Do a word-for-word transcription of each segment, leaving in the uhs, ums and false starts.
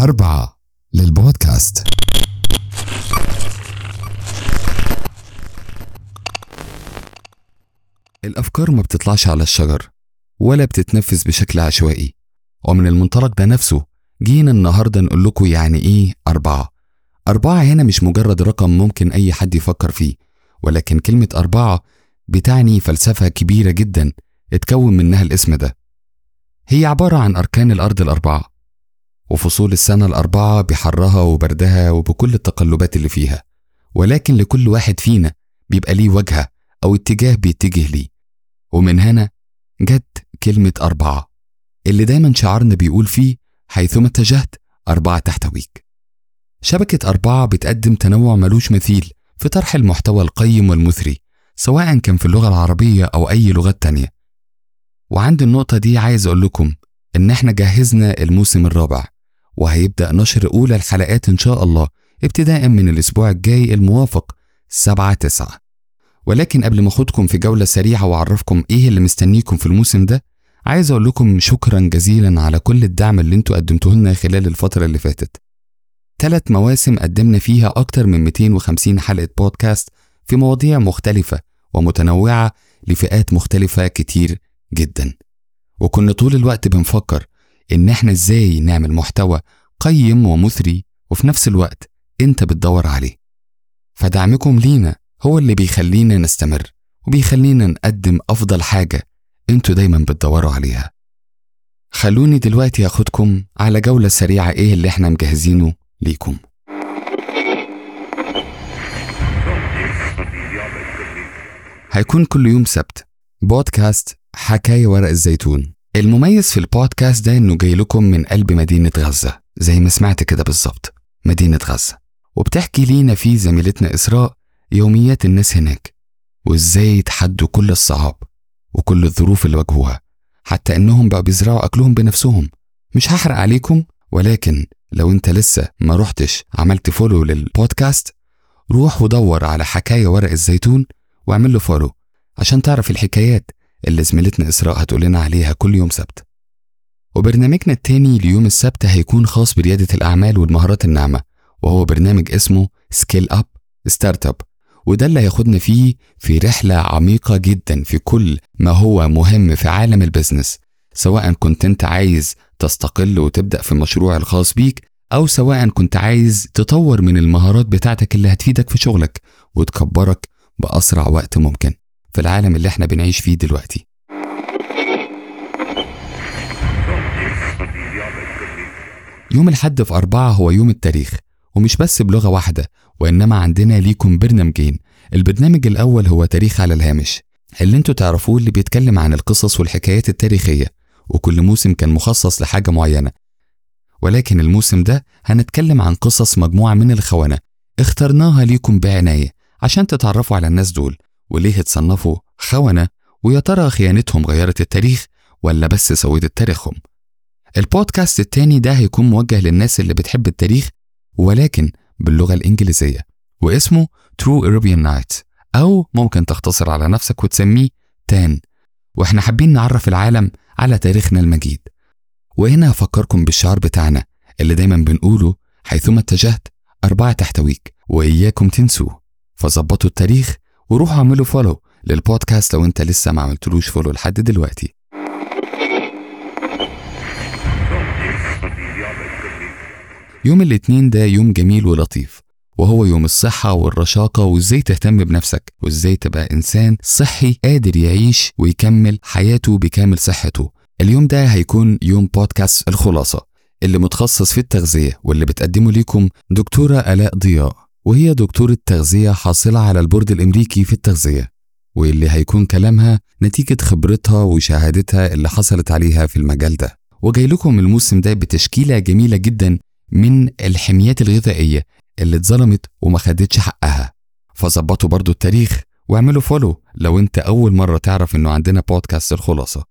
أربعة للبودكاست. الأفكار ما بتطلعش على الشجر ولا بتتنفذ بشكل عشوائي، ومن المنطلق ده نفسه جينا النهاردة نقول لكم يعني إيه أربعة. أربعة هنا مش مجرد رقم ممكن أي حد يفكر فيه، ولكن كلمة أربعة بتعني فلسفة كبيرة جدا اتكون منها الاسم ده. هي عبارة عن أركان الأرض الأربعة وفصول السنة الأربعة بحرها وبردها وبكل التقلبات اللي فيها، ولكن لكل واحد فينا بيبقى ليه وجهة أو اتجاه بيتجه ليه، ومن هنا جت كلمة أربعة اللي دايما شعارنا بيقول فيه حيثما اتجهت أربعة تحتويك. شبكة أربعة بتقدم تنوع ملوش مثيل في طرح المحتوى القيم والمثري، سواء كان في اللغة العربية أو أي لغات تانية. وعند النقطة دي عايز أقول لكم إن احنا جهزنا الموسم الرابع، وهيبدأ نشر أولى الحلقات إن شاء الله ابتداء من الأسبوع الجاي الموافق سبعة تسعة. ولكن قبل ما أخدكم في جولة سريعة وأعرفكم إيه اللي مستنيكم في الموسم ده، عايز أقول لكم شكرا جزيلا على كل الدعم اللي انتوا قدمتوه لنا خلال الفترة اللي فاتت. ثلاث مواسم قدمنا فيها أكتر من مئتين وخمسين حلقة بودكاست في مواضيع مختلفة ومتنوعة لفئات مختلفة كتير جدا، وكنا طول الوقت بنفكر إن احنا إزاي نعمل محتوى قيم ومثري وفي نفس الوقت انت بتدور عليه. فدعمكم لينا هو اللي بيخلينا نستمر وبيخلينا نقدم أفضل حاجة انتوا دايما بتدوروا عليها. خلوني دلوقتي أخدكم على جولة سريعة إيه اللي احنا مجهزينه ليكم. هيكون كل يوم سبت بودكاست حكاية ورق الزيتون. المميز في البودكاست ده إنه جاي لكم من قلب مدينة غزة، زي ما سمعت كده بالظبط، مدينة غزة، وبتحكي لينا فيه زميلتنا إسراء يوميات الناس هناك وإزاي يتحدوا كل الصعاب وكل الظروف اللي واجهوها، حتى إنهم بقوا بيزرعوا أكلهم بنفسهم. مش هحرق عليكم، ولكن لو أنت لسه ما روحتش عملت فولو للبودكاست، روح ودور على حكاية ورق الزيتون واعمل له فولو عشان تعرف الحكايات اللي زميلتنا إسراء هتقولنا عليها كل يوم سبت. وبرنامجنا التاني ليوم السبت هيكون خاص بريادة الأعمال والمهارات الناعمة، وهو برنامج اسمه سكيل أب ستارت أب، وده اللي هياخدنا فيه في رحلة عميقة جدا في كل ما هو مهم في عالم البزنس، سواء كنت انت عايز تستقل وتبدأ في المشروع الخاص بيك، أو سواء كنت عايز تطور من المهارات بتاعتك اللي هتفيدك في شغلك وتكبرك بأسرع وقت ممكن في العالم اللي احنا بنعيش فيه دلوقتي. يوم الحد في أربعة هو يوم التاريخ، ومش بس بلغة واحدة، وإنما عندنا ليكم برنامجين. البرنامج الأول هو تاريخ على الهامش، اللي انتوا تعرفوه، اللي بيتكلم عن القصص والحكايات التاريخية، وكل موسم كان مخصص لحاجة معينة. ولكن الموسم ده هنتكلم عن قصص مجموعة من الخونة اخترناها ليكم بعناية عشان تتعرفوا على الناس دول وليه اتصنفوا خونة، ويا ترى خيانتهم غيرت التاريخ ولا بس سودت تاريخهم. البودكاست التاني ده هيكون موجه للناس اللي بتحب التاريخ ولكن باللغة الإنجليزية، واسمه True Arabian Nights، أو ممكن تختصر على نفسك وتسميه تان. وإحنا حابين نعرف العالم على تاريخنا المجيد. وهنا هفكركم بالشعار بتاعنا اللي دايما بنقوله حيثما اتجهت أربعة تحتويك، وإياكم تنسوه. فظبطوا التاريخ وروحوا اعملوا فولو للبودكاست لو انت لسه ما عملتلوش فولو لحد دلوقتي. يوم الاثنين ده يوم جميل ولطيف، وهو يوم الصحة والرشاقة، وازاي تهتم بنفسك وازاي تبقى انسان صحي قادر يعيش ويكمل حياته بكامل صحته. اليوم ده هيكون يوم بودكاست الخلاصة اللي متخصص في التغذية، واللي بتقدمه ليكم دكتورة آلاء ضياء، وهي دكتورة تغذية حاصلة على البورد الأمريكي في التغذية، واللي هيكون كلامها نتيجة خبرتها وشهادتها اللي حصلت عليها في المجال ده. وجاي لكم الموسم ده بتشكيلة جميلة جدا من الحميات الغذائية اللي اتظلمت وما خدتش حقها. فظبطوا برضو التاريخ واعملوا فولو لو انت أول مرة تعرف انه عندنا بودكاست الخلاصة.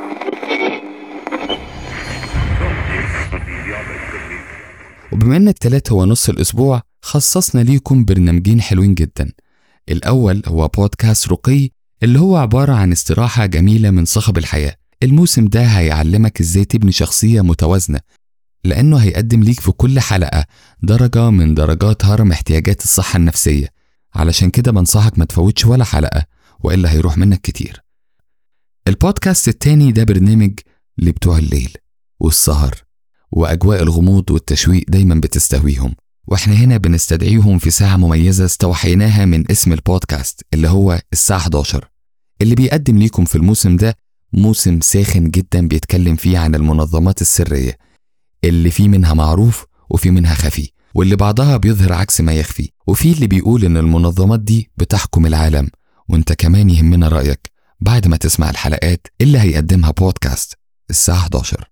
وبما ان التلات هو نص الأسبوع، خصصنا ليكم برنامجين حلوين جدا. الأول هو بودكاست رقي، اللي هو عبارة عن استراحة جميلة من صخب الحياة. الموسم ده هيعلمك ازاي تبني شخصية متوازنة لأنه هيقدم ليك في كل حلقة درجة من درجات هرم احتياجات الصحة النفسية. علشان كده بنصحك ما تفوتش ولا حلقة، وإلا هيروح منك كتير. البودكاست التاني ده برنامج لبتوع الليل والسهر وأجواء الغموض والتشويق دايما بتستهويهم، واحنا هنا بنستدعيهم في ساعة مميزة استوحيناها من اسم البودكاست اللي هو الساعة حداشر، اللي بيقدم ليكم في الموسم ده موسم ساخن جدا بيتكلم فيه عن المنظمات السرية اللي فيه منها معروف وفي منها خفي، واللي بعضها بيظهر عكس ما يخفي، وفي اللي بيقول ان المنظمات دي بتحكم العالم. وانت كمان يهمنا رأيك بعد ما تسمع الحلقات اللي هيقدمها بودكاست الساعة حداشر.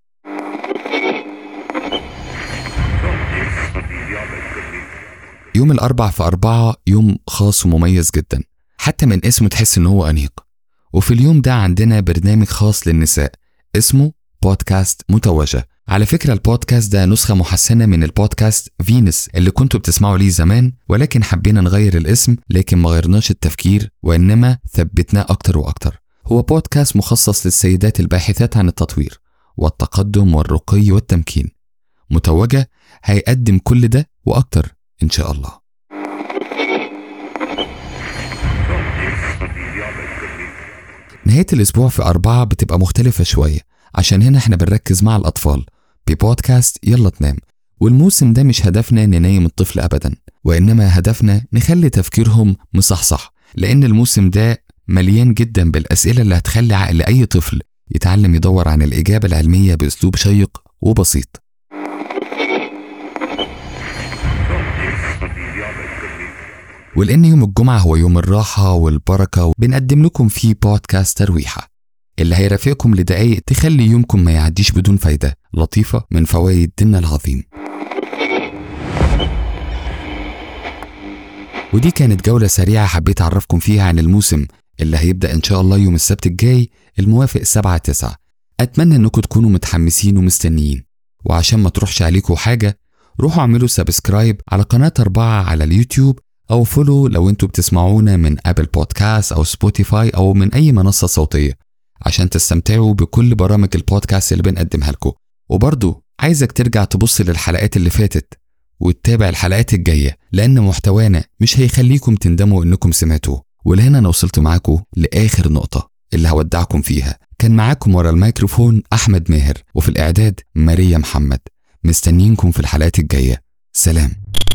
يوم الأربع في أربعة يوم خاص ومميز جدا، حتى من اسمه تحس إن هو أنيق. وفي اليوم ده عندنا برنامج خاص للنساء اسمه بودكاست متوجة. على فكرة البودكاست ده نسخة محسنة من البودكاست فينس اللي كنتوا بتسمعوا ليه زمان، ولكن حبينا نغير الاسم، لكن ما غيرناش التفكير وإنما ثبتناه أكتر وأكتر. هو بودكاست مخصص للسيدات الباحثات عن التطوير والتقدم والرقي والتمكين. متوجة هيقدم كل ده وأكتر إن شاء الله. نهاية الأسبوع في أربعة بتبقى مختلفة شوية، عشان هنا احنا بنركز مع الأطفال ببودكاست يلا تنام. والموسم ده مش هدفنا ننايم الطفل أبدا، وإنما هدفنا نخلي تفكيرهم مصحصح، لأن الموسم ده مليان جدا بالأسئلة اللي هتخلي عقل أي طفل يتعلم يدور عن الإجابة العلمية بأسلوب شيق وبسيط. ولأن يوم الجمعة هو يوم الراحة والبركة، بنقدم لكم فيه بودكاست ترويحة اللي هيرافقكم لدقايق تخلي يومكم ما يعديش بدون فايدة لطيفة من فوائد ديننا العظيم. ودي كانت جولة سريعة حبيت أعرفكم فيها عن الموسم اللي هيبدأ إن شاء الله يوم السبت الجاي الموافق سبعة تسعة. أتمنى أنكم تكونوا متحمسين ومستنيين، وعشان ما تروحش عليكم حاجة روحوا اعملوا سبسكرايب على قناة أربعة على اليوتيوب، أو فولو لو انتوا بتسمعونا من أبل بودكاست أو سبوتيفاي أو من أي منصة صوتية، عشان تستمتعوا بكل برامج البودكاست اللي بنقدمها لكم. وبرضو عايزك ترجع تبص للحلقات اللي فاتت وتتابع الحلقات الجاية، لأن محتوانا مش هيخليكم تندموا إنكم سمعتوه. ولهنا أنا وصلت معاكم لآخر نقطة اللي هودعكم فيها. كان معاكم ورا الميكروفون أحمد ماهر، وفي الإعداد ماريا محمد. مستنيينكم في الحلقات الجاية. سلام.